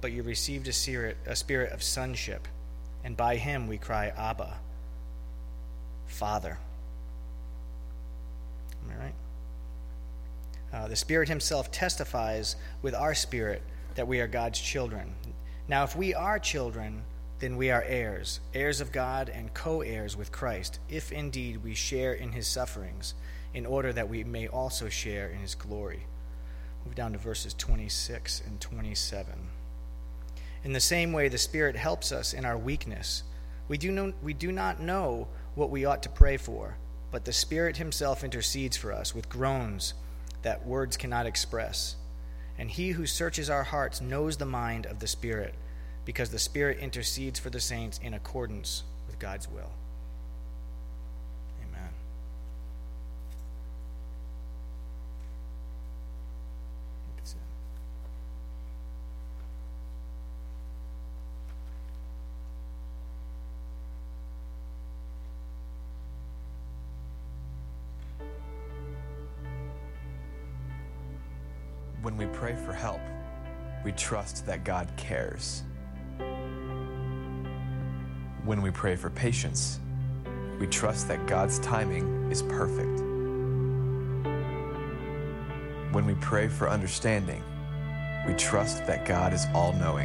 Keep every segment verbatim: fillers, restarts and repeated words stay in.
but you received a spirit, a spirit of sonship, and by him we cry, Abba, Father. Am I right? Uh, the Spirit himself testifies with our spirit that we are God's children. Now, if we are children, then we are heirs, heirs of God and co-heirs with Christ, if indeed we share in his sufferings, in order that we may also share in his glory. Move down to verses twenty-six and twenty-seven. In the same way, the Spirit helps us in our weakness. We do, know, we do not know what we ought to pray for, but the Spirit himself intercedes for us with groans that words cannot express. And he who searches our hearts knows the mind of the Spirit, because the Spirit intercedes for the saints in accordance with God's will. Amen. When we pray for help, we trust that God cares. When we pray for patience, we trust that God's timing is perfect. When we pray for understanding, we trust that God is all-knowing.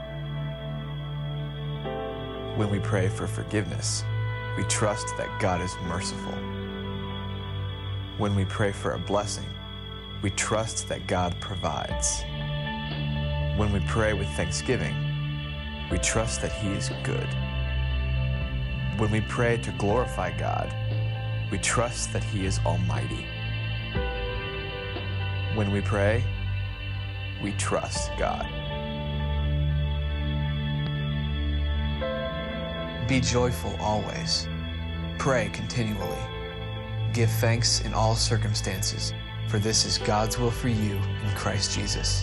When we pray for forgiveness, we trust that God is merciful. When we pray for a blessing, we trust that God provides. When we pray with thanksgiving, we trust that he is good. When we pray to glorify God, we trust that he is almighty. When we pray, we trust God. Be joyful always. Pray continually. Give thanks in all circumstances, for this is God's will for you in Christ Jesus.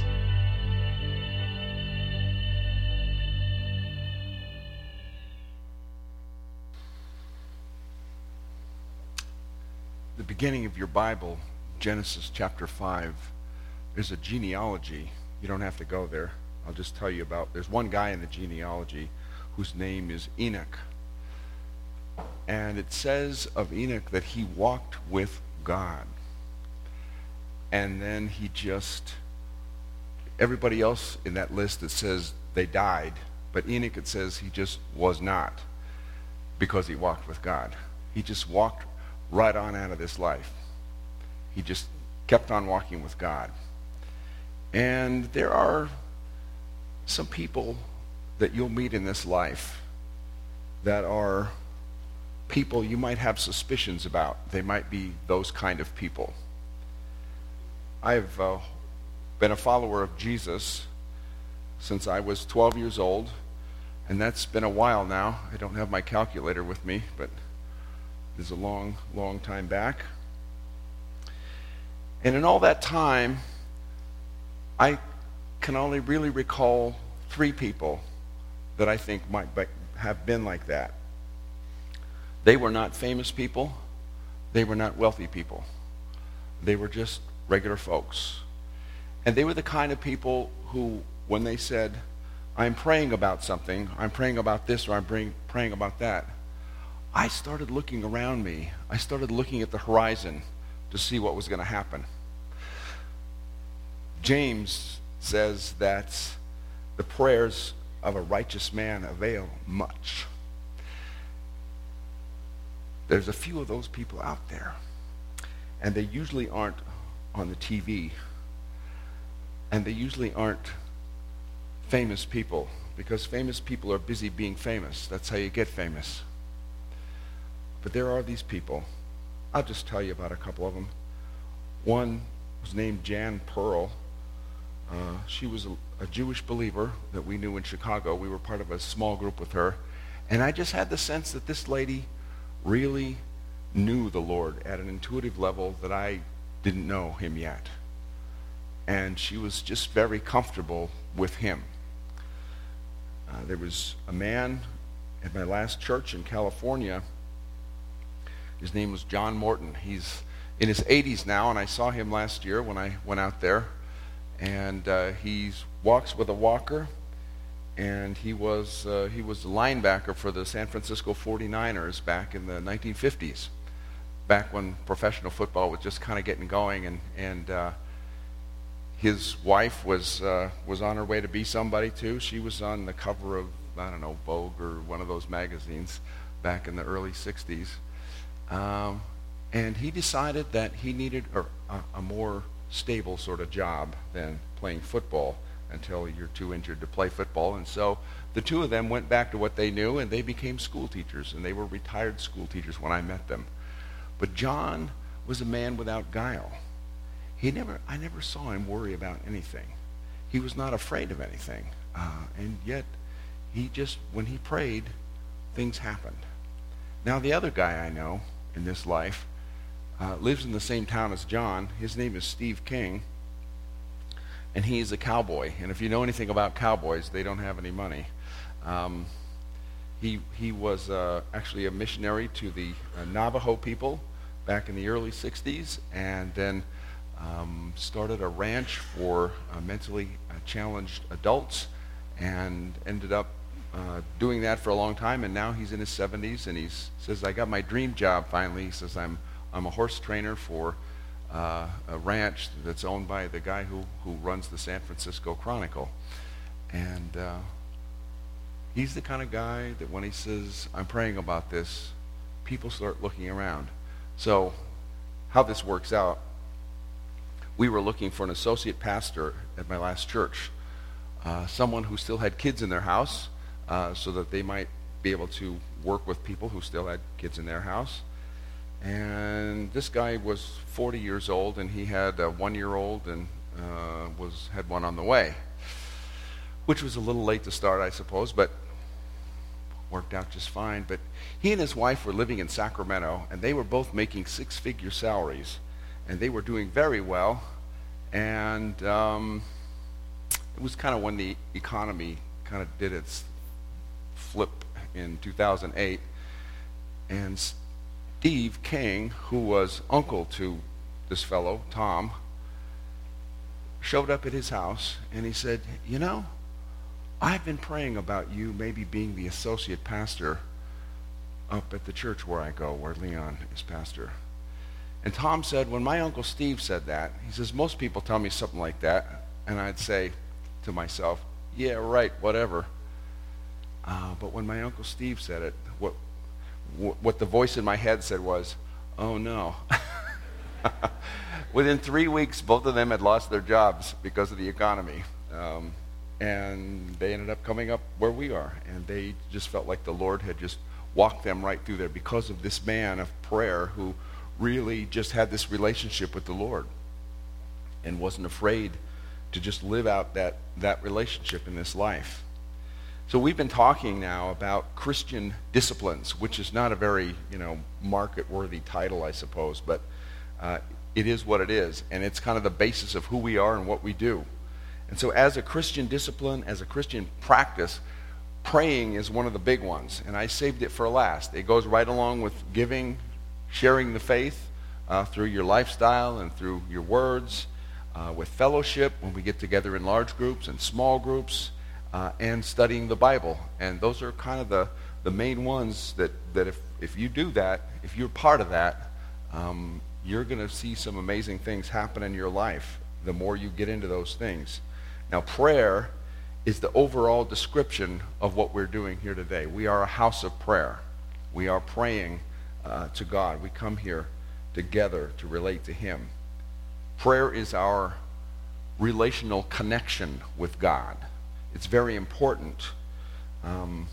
The beginning of your Bible, Genesis chapter five, there's a genealogy. You don't have to go there. I'll just tell you about, there's one guy in the genealogy whose name is Enoch. And it says of Enoch that he walked with God. And then he just, everybody else in that list, it says they died. But Enoch, it says he just was not, because he walked with God. He just walked right on out of this life. He just kept on walking with God. And there are some people that you'll meet in this life that are people you might have suspicions about. They might be those kind of people. I've uh, been a follower of Jesus since I was twelve years old, and that's been a while now. I don't have my calculator with me, but it's a long, long time back. And in all that time, I can only really recall three people that I think might be, have been like that. They were not famous people. They were not wealthy people. They were just regular folks. And they were the kind of people who, when they said, I'm praying about something, I'm praying about this, or I'm praying, praying about that, I started looking around me. I started looking at the horizon to see what was going to happen. James says that the prayers of a righteous man avail much. There's a few of those people out there, and they usually aren't on the T V, and they usually aren't famous people, because famous people are busy being famous. That's how you get famous. But there are these people. I'll just tell you about a couple of them. One was named Jan Pearl. Uh, she was a, a Jewish believer that we knew in Chicago. We were part of a small group with her. And I just had the sense that this lady really knew the Lord at an intuitive level that I didn't know him yet. And she was just very comfortable with him. Uh, there was a man at my last church in California. His name was John Morton. He's in his eighties now, and I saw him last year when I went out there. And uh, he walks with a walker. and he was uh, he was the linebacker for the San Francisco forty-niners back in the nineteen fifties, back when professional football was just kind of getting going, and and uh, his wife was uh, was on her way to be somebody too. She was on the cover of, I don't know, Vogue or one of those magazines back in the early sixties, um, and he decided that he needed a, a more stable sort of job than playing football until you're too injured to play football. And so the two of them went back to what they knew, and they became school teachers, and they were retired school teachers when I met them. But John was a man without guile. He never, I never saw him worry about anything. He was not afraid of anything. Uh, and yet, he just, when he prayed, things happened. Now, the other guy I know in this life uh, lives in the same town as John. His name is Steve King. And he is a cowboy. And if you know anything about cowboys, they don't have any money. Um, he he was uh, actually a missionary to the uh, Navajo people back in the early sixties, and then um, started a ranch for uh, mentally uh, challenged adults, and ended up uh, doing that for a long time. And now he's in his seventies, and he says, "I got my dream job finally." He says, "I'm I'm a horse trainer for Uh, a ranch that's owned by the guy who, who runs the San Francisco Chronicle." And uh, he's the kind of guy that when he says, "I'm praying about this," people start looking around. So how this works out, we were looking for an associate pastor at my last church, uh, someone who still had kids in their house, uh, so that they might be able to work with people who still had kids in their house. And this guy was forty years old, and he had a one-year-old, and uh, was had one on the way, which was a little late to start, I suppose, but worked out just fine. But he and his wife were living in Sacramento, and they were both making six-figure salaries, and they were doing very well. And um, it was kind of when the economy kind of did its flip in two thousand eight, and Steve King, who was uncle to this fellow, Tom, showed up at his house, and he said, "You know, I've been praying about you maybe being the associate pastor up at the church where I go, where Leon is pastor." And Tom said, when my Uncle Steve said that, he says, most people tell me something like that, and I'd say to myself, "Yeah, right, whatever." Uh, but when my Uncle Steve said it, what what the voice in my head said was, "Oh no." Within three weeks, both of them had lost their jobs because of the economy. Um, and they ended up coming up where we are. And they just felt like the Lord had just walked them right through there because of this man of prayer who really just had this relationship with the Lord and wasn't afraid to just live out that, that relationship in this life. So we've been talking now about Christian disciplines, which is not a very, you know, market-worthy title, I suppose, but uh, it is what it is, and it's kind of the basis of who we are and what we do. And so as a Christian discipline, as a Christian practice, praying is one of the big ones, and I saved it for last. It goes right along with giving, sharing the faith uh, through your lifestyle and through your words, uh, with fellowship when we get together in large groups and small groups, Uh, and studying the Bible. And those are kind of the, the main ones that, that if, if you do that, if you're part of that, um, you're going to see some amazing things happen in your life the more you get into those things. Now, prayer is the overall description of what we're doing here today. We are a house of prayer. We are praying uh, to God. We come here together to relate to Him. Prayer is our relational connection with God. It's very important, um,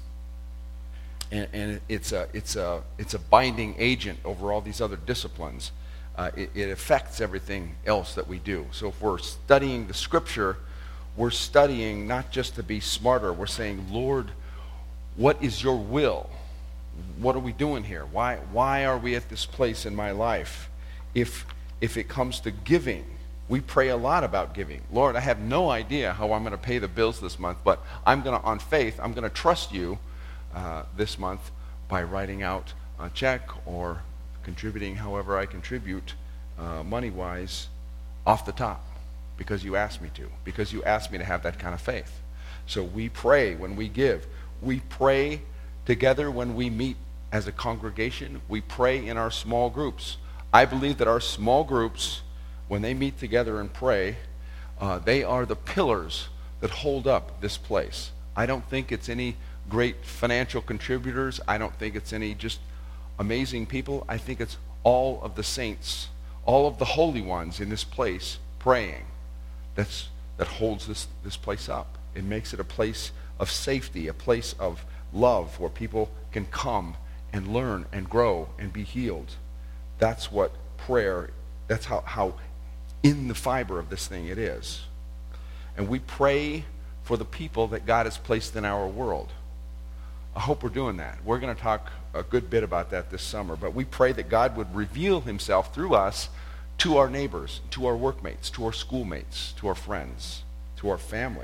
and, and it's a it's a it's a binding agent over all these other disciplines. Uh, it, it affects everything else that we do. So if we're studying the Scripture, we're studying not just to be smarter. We're saying, "Lord, what is Your will? What are we doing here? Why why are we at this place in my life?" If if it comes to giving, we pray a lot about giving. "Lord, I have no idea how I'm going to pay the bills this month, but I'm going to, on faith, I'm going to trust You uh, this month by writing out a check or contributing however I contribute uh, money-wise off the top because You asked me to, because You asked me to have that kind of faith." So we pray when we give. We pray together when we meet as a congregation. We pray in our small groups. I believe that our small groups, when they meet together and pray, uh, they are the pillars that hold up this place. I don't think it's any great financial contributors. I don't think it's any just amazing people. I think it's all of the saints, all of the holy ones in this place praying. That's that holds this, this place up. It makes it a place of safety, a place of love where people can come and learn and grow and be healed. That's what prayer, that's how, how in the fiber of this thing it is. And we pray for the people that God has placed in our world. I hope we're doing that. We're going to talk a good bit about that this summer, but we pray that God would reveal himself through us to our neighbors, to our workmates, to our schoolmates, to our friends, to our family.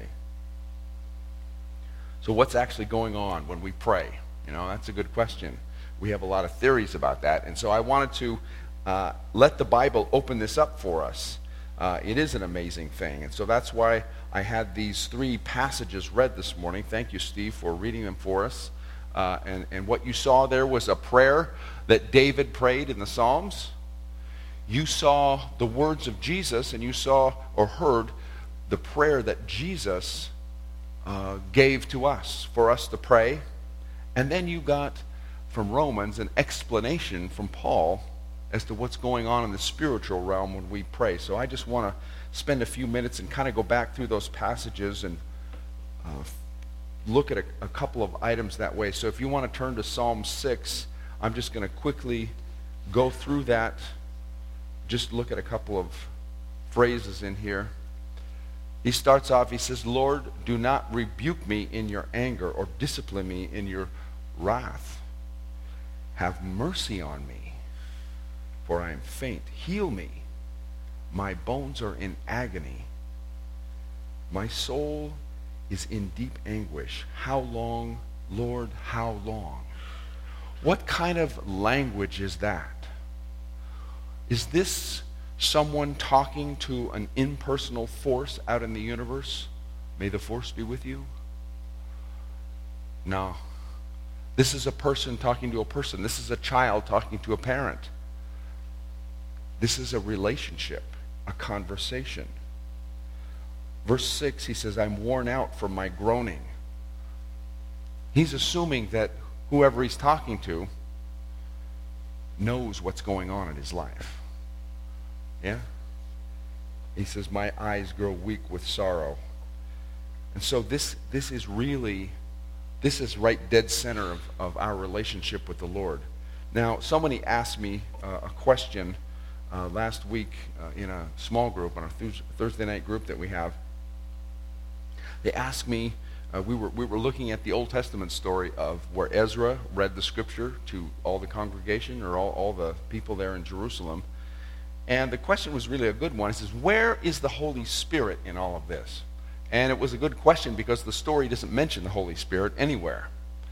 So what's actually going on when we pray? You know, that's a good question. We have a lot of theories about that, and so I wanted to uh, let the Bible open this up for us. Uh, it is an amazing thing, and so that's why I had these three passages read this morning. Thank you, Steve, for reading them for us. Uh, and, and what you saw there was a prayer that David prayed in the Psalms. You saw the words of Jesus, and you saw or heard the prayer that Jesus uh, gave to us for us to pray. And then you got from Romans an explanation from Paul as to what's going on in the spiritual realm when we pray. So I just want to spend a few minutes and kind of go back through those passages and uh, look at a, a couple of items that way. So if you want to turn to Psalm six, I'm just going to quickly go through that. Just look at a couple of phrases in here. He starts off, he says, Lord, do not rebuke me in your anger or discipline me in your wrath. Have mercy on me, for I am faint. Heal me. My bones are in agony. My soul is in deep anguish. How long, Lord, how long? What kind of language is that? Is this someone talking to an impersonal force out in the universe? May the force be with you? No. This is a person talking to a person. This is a child talking to a parent. This is a relationship, a conversation. Verse six, he says, I'm worn out from my groaning. He's assuming that whoever he's talking to knows what's going on in his life. Yeah? He says, my eyes grow weak with sorrow. And so this this is really, this is right dead center of, of our relationship with the Lord. Now, somebody asked me uh, a question uh, last week uh, in a small group, on a th- Thursday night group that we have. They asked me, uh, we were we were looking at the Old Testament story of where Ezra read the scripture to all the congregation, or all, all the people there in Jerusalem. And the question was really a good one. It says, where is the Holy Spirit in all of this? And it was a good question because the story doesn't mention the Holy Spirit anywhere.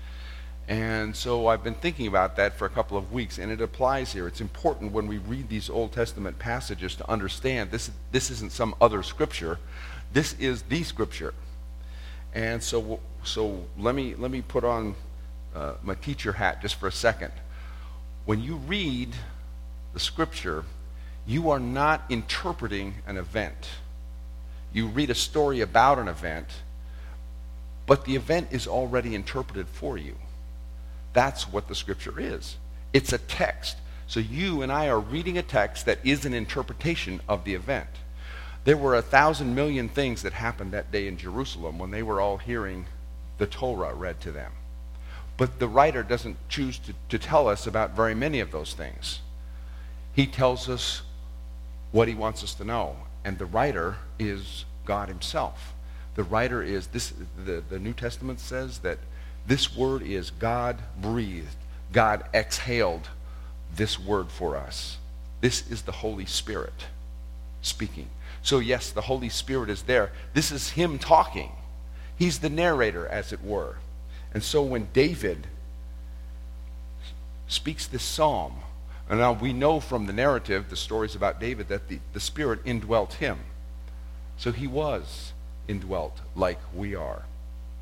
And so I've been thinking about that for a couple of weeks, and it applies here. It's important when we read these Old Testament passages to understand this, this isn't some other scripture. This is the scripture. And so so let me let me put on uh, my teacher hat just for a second. When you read the scripture, you are not interpreting an event. You read a story about an event, but the event is already interpreted for you. That's what the scripture is. It's a text. So you and I are reading a text that is an interpretation of the event. There were a thousand million things that happened that day in Jerusalem when they were all hearing the Torah read to them. But the writer doesn't choose to, to tell us about very many of those things. He tells us what he wants us to know. And the writer is God himself. The writer is, this. the, the New Testament says that this word is God breathed. God exhaled this word for us. This is the Holy Spirit speaking. So yes, the Holy Spirit is there. This is him talking. He's the narrator, as it were. And so when David speaks this psalm, and now we know from the narrative, the stories about David, that the, the Spirit indwelt him. So he was indwelt like we are.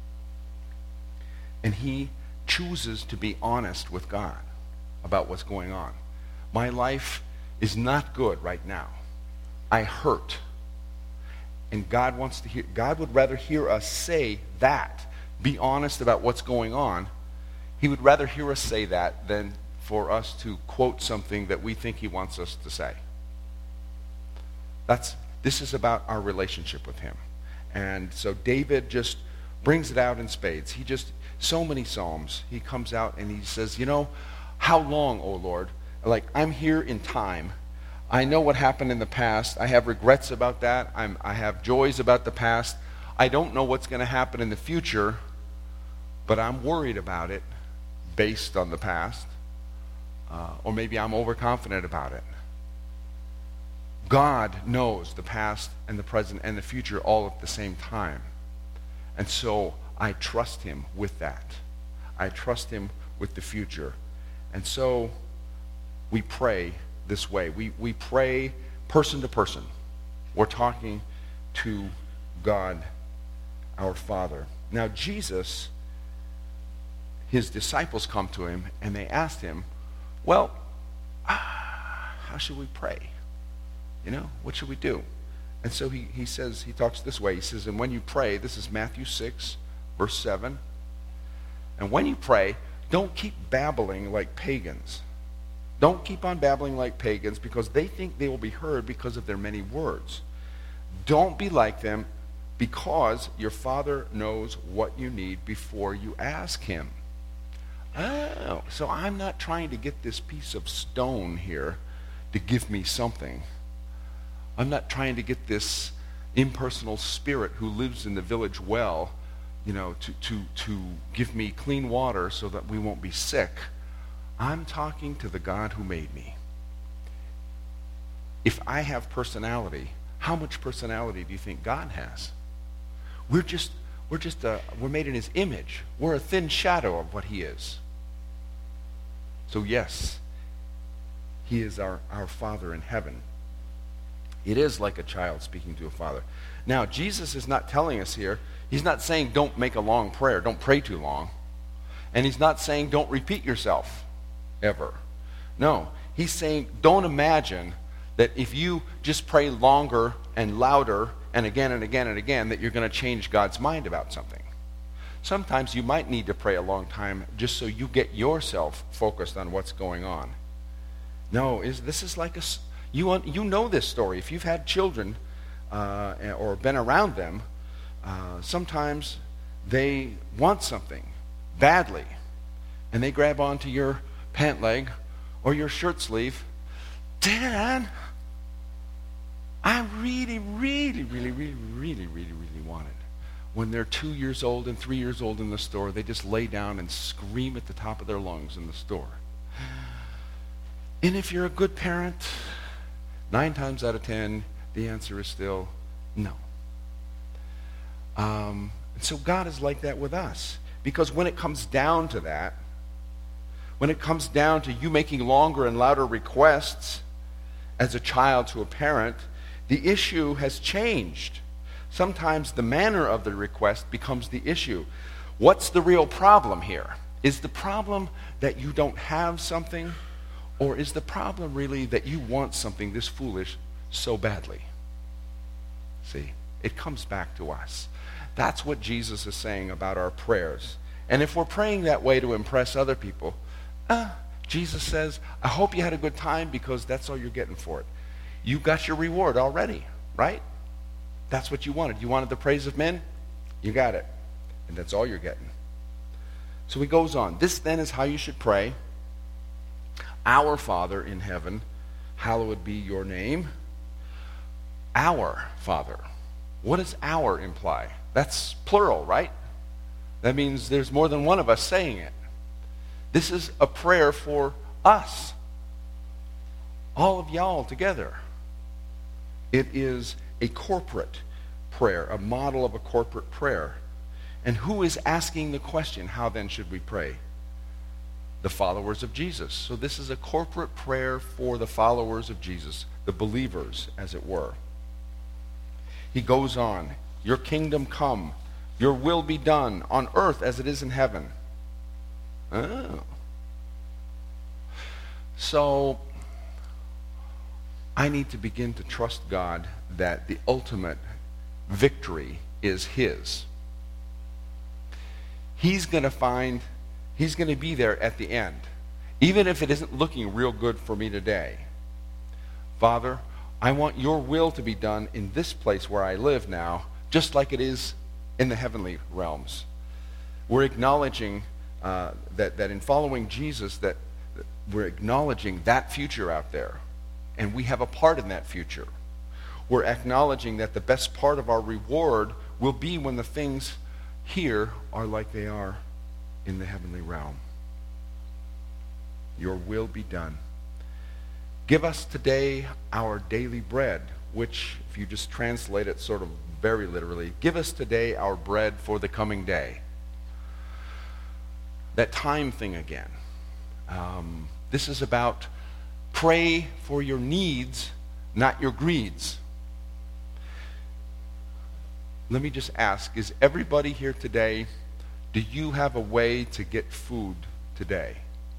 and he chooses to be honest with God about what's going on. My life is not good right now. I hurt. And God wants to hear, God would rather hear us say that, be honest about what's going on. He would rather hear us say that than for us to quote something that we think he wants us to say. That's, this is about our relationship with him. And so David just brings it out in spades. He just, so many Psalms, he comes out and he says, you know, how long, O Lord? Like, I'm here in time. I know what happened in the past. I have regrets about that. I'm, I have joys about the past. I don't know what's going to happen in the future, but I'm worried about it based on the past. Uh, or maybe I'm overconfident about it. God knows the past and the present and the future all at the same time. And so I trust him with that. I trust him with the future. And so we pray this way. We, we pray person to person. We're talking to God, our Father. Now Jesus, his disciples come to him and they asked him, well, ah, how should we pray? You know, what should we do? And so he, he says, he talks this way. He says, and when you pray, this is Matthew six, verse seven. And when you pray, don't keep babbling like pagans. Don't keep on babbling like pagans because they think they will be heard because of their many words. Don't be like them because your Father knows what you need before you ask him. Oh, so I'm not trying to get this piece of stone here to give me something. I'm not trying to get this impersonal spirit who lives in the village well, you know, to, to, to give me clean water so that we won't be sick. I'm talking to the God who made me. If I have personality, how much personality do you think God has? We're just, we're just, a, we're made in his image. We're a thin shadow of what he is. So yes, he is our, our Father in heaven. It is like a child speaking to a father. Now, Jesus is not telling us here, he's not saying don't make a long prayer, don't pray too long. And he's not saying don't repeat yourself ever. No, he's saying don't imagine that if you just pray longer and louder and again and again and again that you're going to change God's mind about something. Sometimes you might need to pray a long time just so you get yourself focused on what's going on. No, is this is like a... You, want, you know this story. If you've had children uh, or been around them, uh, sometimes they want something badly, and they grab onto your pant leg or your shirt sleeve. Dad, I really, really, really, really, really, really, really want it. When they're two years old and three years old in the store, they just lay down and scream at the top of their lungs in the store. And if you're a good parent, nine times out of ten, the answer is still no. Um, and so God is like that with us. Because when it comes down to that, when it comes down to you making longer and louder requests as a child to a parent, the issue has changed. Sometimes the manner of the request becomes the issue. What's the real problem here? Is the problem that you don't have something? Or is the problem really that you want something this foolish so badly? See, it comes back to us. That's what Jesus is saying about our prayers. And if we're praying that way to impress other people, uh, Jesus says, I hope you had a good time because that's all you're getting for it. You got your reward already, right? That's what you wanted. You wanted the praise of men? You got it. And that's all you're getting. So he goes on. This then is how you should pray. Our Father in heaven, hallowed be your name. Our Father. What does our imply? That's plural, right? That means there's more than one of us saying it. This is a prayer for us. All of y'all together. It is a corporate prayer, a model of a corporate prayer. And who is asking the question, how then should we pray? The followers of Jesus. So this is a corporate prayer for the followers of Jesus, the believers, as it were. He goes on, your kingdom come, your will be done on earth as it is in heaven. Oh. So, I need to begin to trust God that the ultimate victory is His. He's going to find, He's going to be there at the end. Even if it isn't looking real good for me today. Father, I want your will to be done in this place where I live now, just like it is in the heavenly realms. We're acknowledging uh, that, that in following Jesus, that, that we're acknowledging that future out there. And we have a part in that future. We're acknowledging that the best part of our reward will be when the things here are like they are in the heavenly realm. Your will be done. Give us today our daily bread, which, if you just translate it sort of very literally, give us today our bread for the coming day. That time thing again. Um, this is about pray for your needs, not your greeds. Let me just ask, is everybody here today, do you have a way to get food today?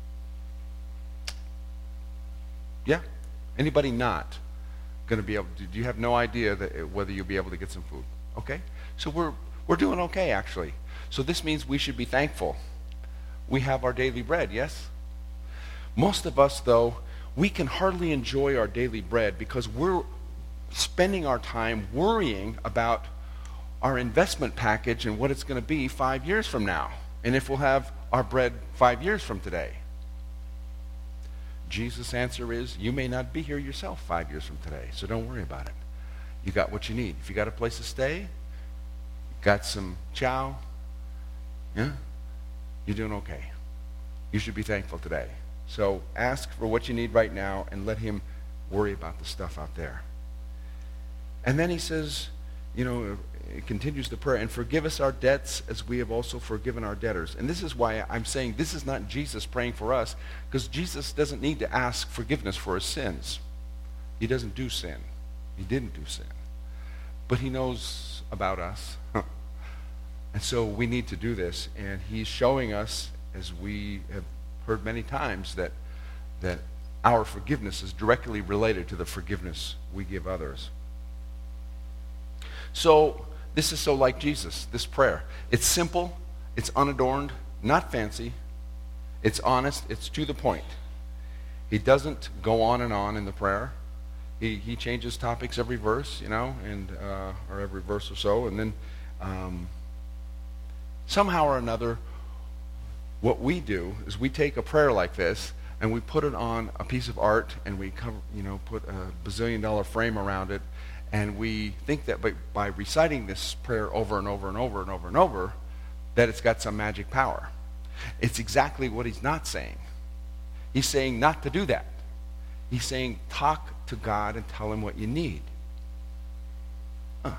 Yeah? Anybody not going to be able to? Do you have no idea that whether you'll be able to get some food? Okay? So we're we're doing okay, actually. So this means we should be thankful. We have our daily bread, yes? Most of us, though, we can hardly enjoy our daily bread because we're spending our time worrying about our investment package and what it's going to be five years from now, and if we'll have our bread five years from today. Jesus' answer is, you may not be here yourself five years from today, so don't worry about it. You got what you need. If you got a place to stay, got some chow, yeah, you're doing okay. You should be thankful today. So ask for what you need right now and let Him worry about the stuff out there. And then He says, you know, it continues the prayer, and forgive us our debts as we have also forgiven our debtors. And this is why I'm saying this is not Jesus praying for us, because Jesus doesn't need to ask forgiveness for His sins. He doesn't do sin. He didn't do sin. But He knows about us. And so we need to do this. And He's showing us, as we have heard many times, that, that our forgiveness is directly related to the forgiveness we give others. So this is so like Jesus, this prayer. It's simple, it's unadorned, not fancy. It's honest, it's to the point. He doesn't go on and on in the prayer. He he changes topics every verse, you know, and uh, or every verse or so, and then um, somehow or another, what we do is we take a prayer like this and we put it on a piece of art and we cover, you know, put a bazillion dollar frame around it. And we think that by, by reciting this prayer over and over and over and over and over, that it's got some magic power. It's exactly what He's not saying. He's saying not to do that. He's saying talk to God and tell Him what you need. Huh.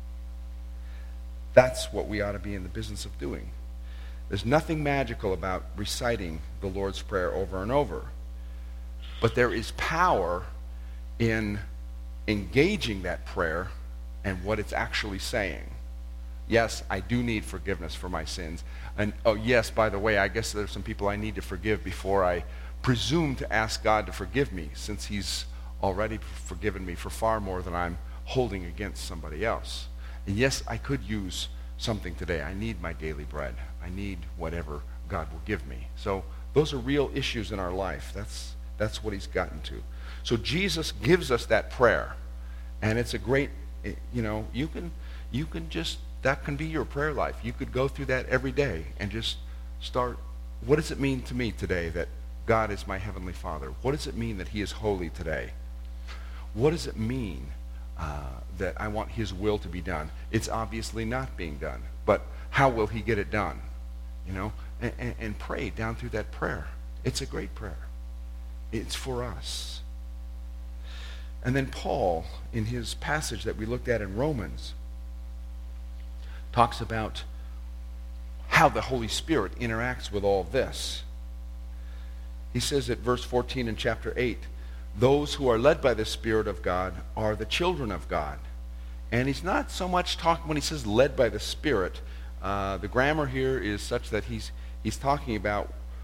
That's what we ought to be in the business of doing. There's nothing magical about reciting the Lord's Prayer over and over. But there is power in engaging that prayer and what it's actually saying. Yes, I do need forgiveness for my sins. And oh yes, by the way, I guess there's some people I need to forgive before I presume to ask God to forgive me, since He's already forgiven me for far more than I'm holding against somebody else. And yes, I could use something today. I need my daily bread. I need whatever God will give me. So those are real issues in our life. That's that's what He's gotten to. So Jesus gives us that prayer, and it's a great, you know, you can, you can just, that can be your prayer life. You could go through that every day and just start, what does it mean to me today that God is my Heavenly Father? What does it mean that He is holy today? What does it mean uh, that I want His will to be done? It's obviously not being done, but how will He get it done? You know, and, and, and pray down through that prayer. It's a great prayer. It's for us. And then Paul, in his passage that we looked at in Romans, talks about how the Holy Spirit interacts with all this. He says at verse fourteen in chapter eight, those who are led by the Spirit of God are the children of God. And he's not so much talking, when he says led by the Spirit, uh, the grammar here is such that he's he's talking about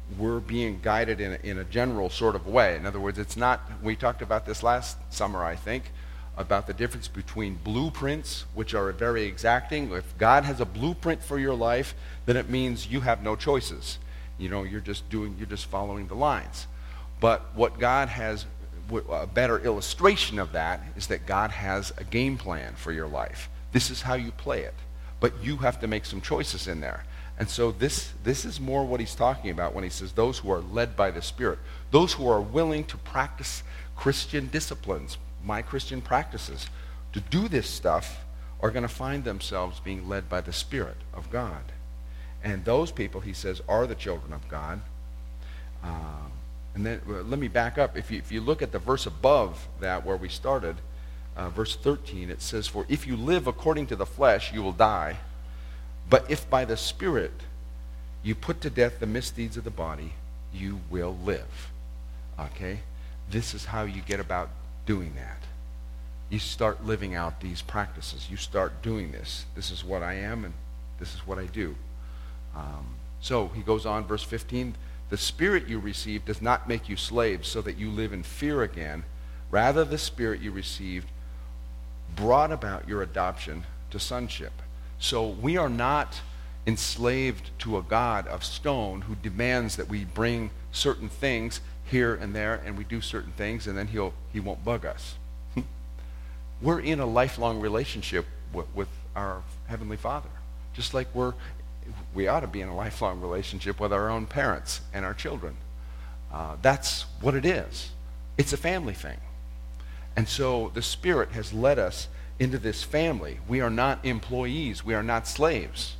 we're being guided in a, in a general sort of way. In other words, it's not, we talked about this last summer, I think, about the difference between blueprints, which are very exacting. If God has a blueprint for your life, then it means you have no choices. You know, you're just doing, you're just following the lines. But what God has, a better illustration of that is that God has a game plan for your life. This is how you play it. But you have to make some choices in there. And so this, this is more what he's talking about when he says those who are led by the Spirit. Those who are willing to practice Christian disciplines, my Christian practices, to do this stuff are going to find themselves being led by the Spirit of God. And those people, he says, are the children of God. Um, and then well, let me back up. If you, if you look at the verse above that where we started, uh, verse thirteen, it says, "For if you live according to the flesh, you will die. But if by the Spirit you put to death the misdeeds of the body, you will live." Okay? This is how you get about doing that. You start living out these practices. You start doing this. This is what I am, and this is what I do. Um, so he goes on, verse fifteen, "The Spirit you received does not make you slaves so that you live in fear again. Rather, the Spirit you received brought about your adoption to sonship." So we are not enslaved to a God of stone who demands that we bring certain things here and there, and we do certain things, and then he'll he won't bug us. We're in a lifelong relationship with, with our Heavenly Father, just like we're we ought to be in a lifelong relationship with our own parents and our children. Uh, that's what it is. It's a family thing. And so the Spirit has led us into this family. We are not employees. We are not slaves.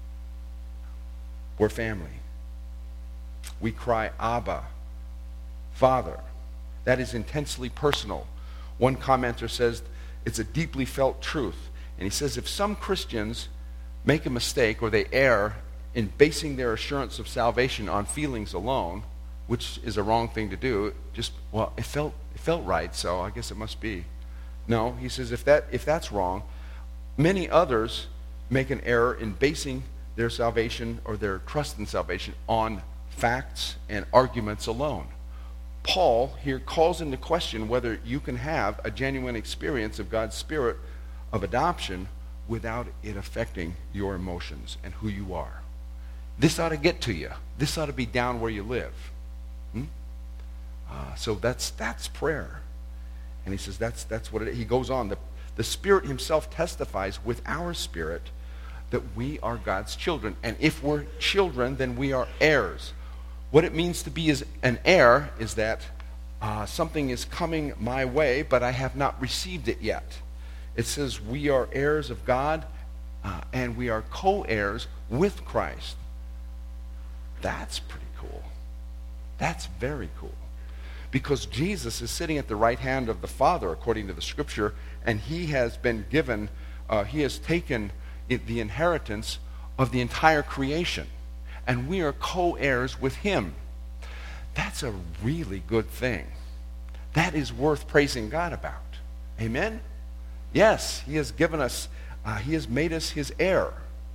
We're family. We cry, "Abba, Father." That is intensely personal. One commenter says it's a deeply felt truth. And he says if some Christians make a mistake or they err in basing their assurance of salvation on feelings alone, which is a wrong thing to do, just, well, it felt it felt right, so I guess it must be. No, he says if that if that's wrong, many others make an error in basing their salvation or their trust in salvation on facts and arguments alone. Paul here calls into question whether you can have a genuine experience of God's Spirit of adoption without it affecting your emotions and who you are. This ought to get to you. This ought to be down where you live. Hmm? Uh, so that's that's prayer. And he says that's that's what it is. He goes on. The, the Spirit himself testifies with our spirit that we are God's children. And if we're children, then we are heirs. What it means to be as an heir is that uh, something is coming my way, but I have not received it yet. It says we are heirs of God, uh, and we are co-heirs with Christ. That's pretty cool. That's very cool. Because Jesus is sitting at the right hand of the Father, according to the Scripture, and he has been given, uh, he has taken the inheritance of the entire creation. And we are co-heirs with him. That's a really good thing. That is worth praising God about. Amen? Yes, he has given us, uh, he has made us his heir.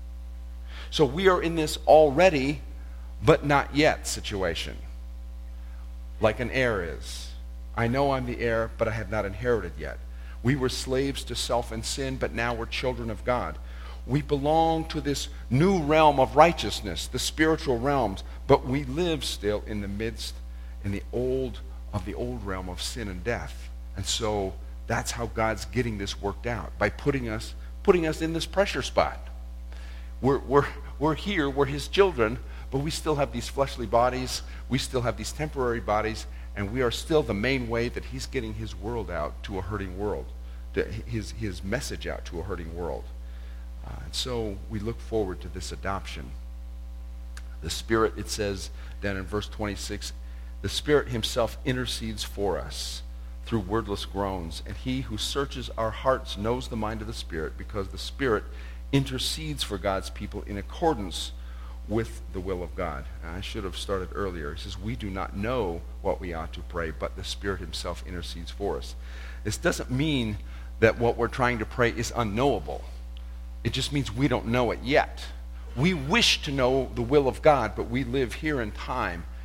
So we are in this already, but not yet situation. Like an heir is. I know I'm the heir, but I have not inherited yet. We were slaves to self and sin, but now we're children of God. We belong to this new realm of righteousness, the spiritual realms, but we live still in the midst, in the old, of the old realm of sin and death. And so that's how God's getting this worked out, by putting us, putting us in this pressure spot. We're, we're, we're here, we're his children, but we still have these fleshly bodies, we still have these temporary bodies, and we are still the main way that he's getting his world out to a hurting world, to his, his message out to a hurting world. Uh, and so we look forward to this adoption. The Spirit, it says down in verse twenty-six, the Spirit himself intercedes for us through wordless groans, and he who searches our hearts knows the mind of the Spirit, because the Spirit intercedes for God's people in accordance with the will of God. I should have started earlier. He says, we do not know what we ought to pray, but the Spirit himself intercedes for us. This doesn't mean that what we're trying to pray is unknowable. It just means we don't know it yet. We wish to know the will of God, but we live here in time,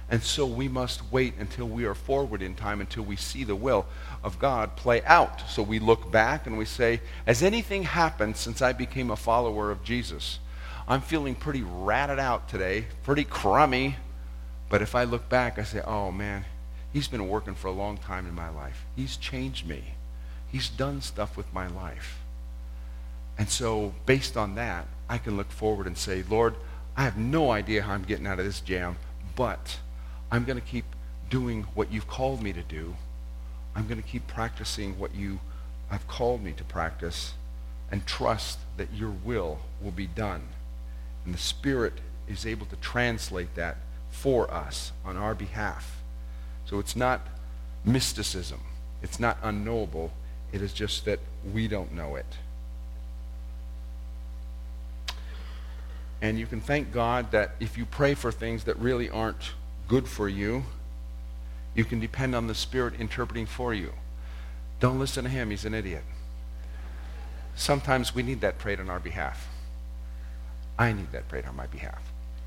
And so we must wait until we are forward in time, until we see the will of God play out. So we look back and we say, has anything happened since I became a follower of Jesus? I'm feeling pretty ratted out today, pretty crummy. But if I look back, I say, oh man, he's been working for a long time in my life. He's changed me. He's done stuff with my life. And so based on that, I can look forward and say, Lord, I have no idea how I'm getting out of this jam, but I'm going to keep doing what you've called me to do. I'm going to keep practicing what you have called me to practice and trust that your will will be done. And the Spirit is able to translate that for us on our behalf. So it's not mysticism. It's not unknowable. It is just that we don't know it. And you can thank God that if you pray for things that really aren't good for you, you can depend on the Spirit interpreting for you. Don't listen to him. He's an idiot. Sometimes we need that prayed on our behalf. I need that prayed on my behalf.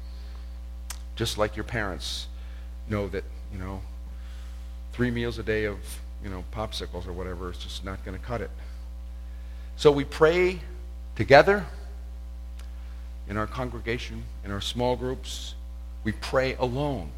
Just like your parents know that, you know, three meals a day of, you know, popsicles or whatever is just not going to cut it. So we pray together in our congregation, in our small groups. We pray alone.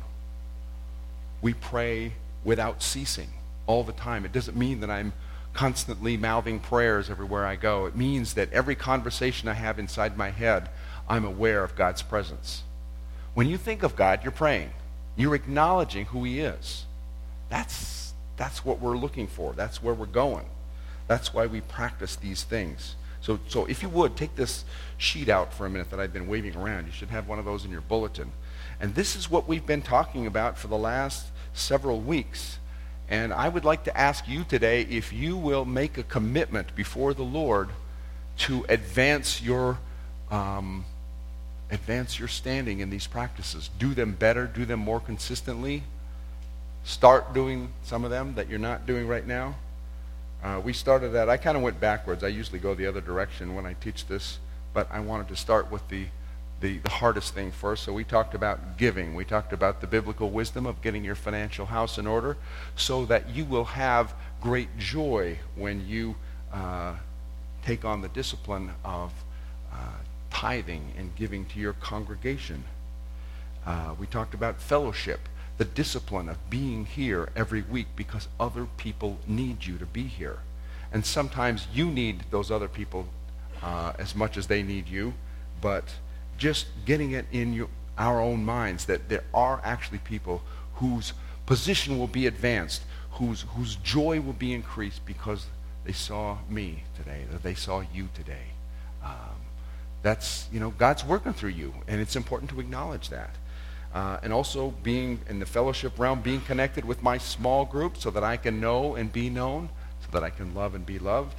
We pray without ceasing all the time. It doesn't mean that I'm constantly mouthing prayers everywhere I go. It means that every conversation I have inside my head, I'm aware of God's presence. When you think of God, you're praying. You're acknowledging who he is. That's, that's what we're looking for. That's where we're going. That's why we practice these things. So, so if you would, take this sheet out for a minute that I've been waving around. You should have one of those in your bulletin. And this is what we've been talking about for the last several weeks. And I would like to ask you today if you will make a commitment before the Lord to advance your um, advance your standing in these practices. Do them better. Do them more consistently. Start doing some of them that you're not doing right now. Uh, we started that. I kind of went backwards. I usually go the other direction when I teach this, but I wanted to start with the, the, the hardest thing first. So we talked about giving. We talked about the biblical wisdom of getting your financial house in order so that you will have great joy when you uh, take on the discipline of uh, tithing and giving to your congregation. Uh, we talked about fellowship. The discipline of being here every week because other people need you to be here. And sometimes you need those other people uh, as much as they need you, but just getting it in your, our own minds that there are actually people whose position will be advanced, whose, whose joy will be increased because they saw me today, that they saw you today. Um, that's, you know, God's working through you, and it's important to acknowledge that. Uh, and also being in the fellowship realm, being connected with my small group so that I can know and be known, so that I can love and be loved.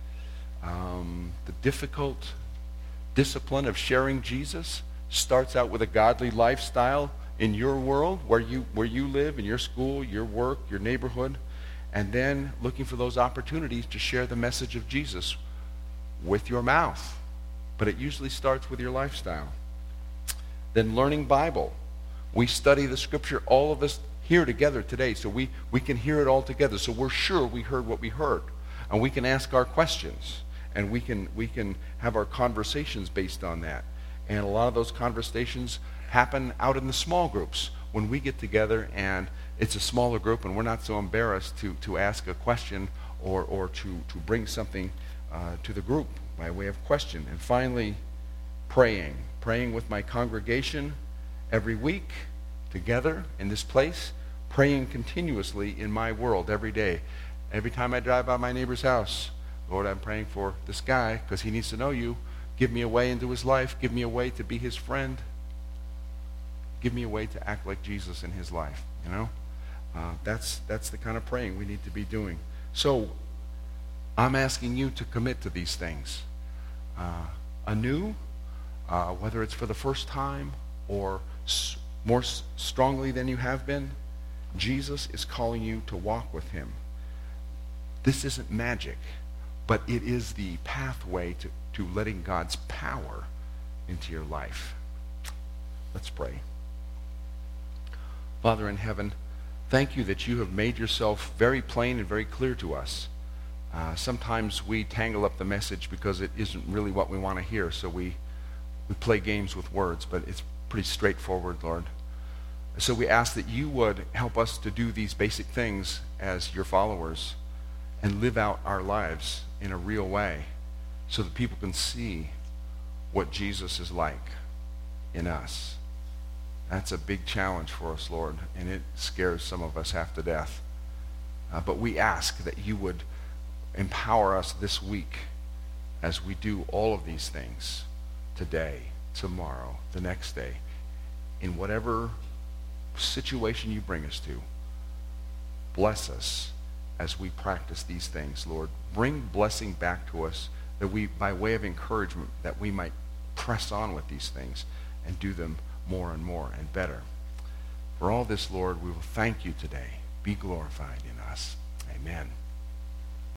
Um, the difficult discipline of sharing Jesus starts out with a godly lifestyle in your world, where you, where you live, in your school, your work, your neighborhood, and then looking for those opportunities to share the message of Jesus with your mouth. But it usually starts with your lifestyle. Then learning Bible. We study the scripture, all of us here together today, so we, we can hear it all together. So we're sure we heard what we heard. And we can ask our questions. And we can, we can have our conversations based on that. And a lot of those conversations happen out in the small groups when we get together and it's a smaller group and we're not so embarrassed to, to ask a question or, or to, to bring something uh, to the group by way of question. And finally, praying. Praying with my congregation every week together in this place, praying continuously in my world every day. Every time I drive by my neighbor's house, Lord, I'm praying for this guy because he needs to know you. Give me a way into his life. Give me a way to be his friend. Give me a way to act like Jesus in his life, you know? Uh, that's, that's the kind of praying we need to be doing. So I'm asking you to commit to these things. Uh, anew, Uh, whether it's for the first time or s- more s- strongly than you have been, Jesus is calling you to walk with him. This isn't magic, but it is the pathway to, to letting God's power into your life. Let's pray. Father in heaven, thank you that you have made yourself very plain and very clear to us. Uh, sometimes we tangle up the message because it isn't really what we want to hear, so we, we play games with words, but it's pretty straightforward, Lord. So we ask that you would help us to do these basic things as your followers and live out our lives in a real way so that people can see what Jesus is like in us. That's a big challenge for us, Lord, and it scares some of us half to death. Uh, but we ask that you would empower us this week as we do all of these things today, tomorrow, the next day, in whatever situation you bring us to. Bless us as we practice these things, Lord. Bring blessing back to us that we, by way of encouragement, that we might press on with these things and do them more and more and better. For all this, Lord, we will thank you today. Be glorified in us. Amen.